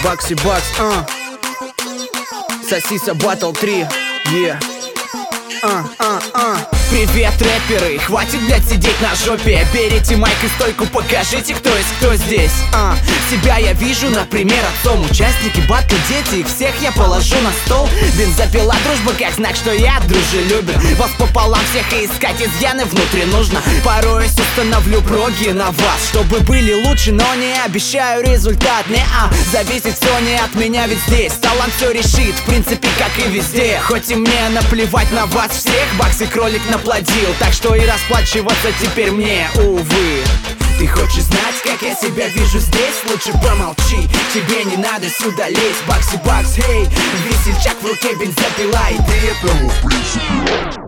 Бакси Бакс, Сосиса Battle 3, yeah. Привет, рэперы, хватит, блядь, сидеть на жопе. Берите майк и стойку, покажите, кто есть кто здесь. Себя я вижу, например, отцом. Участники батла, дети, их всех я положу на стол. Бензопила, дружба, как знак, что я дружелюбен. Вас пополам всех и искать изъяны внутри нужно. Порой установлю проги на вас, чтобы были лучше, но не обещаю результат. Зависит все не от меня, ведь здесь талант все решит, в принципе, как и везде. Хоть и мне наплевать на вас всех, Бакси кролик наплодил, так что и расплачиваться теперь мне, увы. Ты хочешь знать, как я себя вижу здесь? Лучше помолчи, тебе не надо сюда лезть. Бакси Бакс, хей, весельчак в руке, бензопила, и ты этому в принципе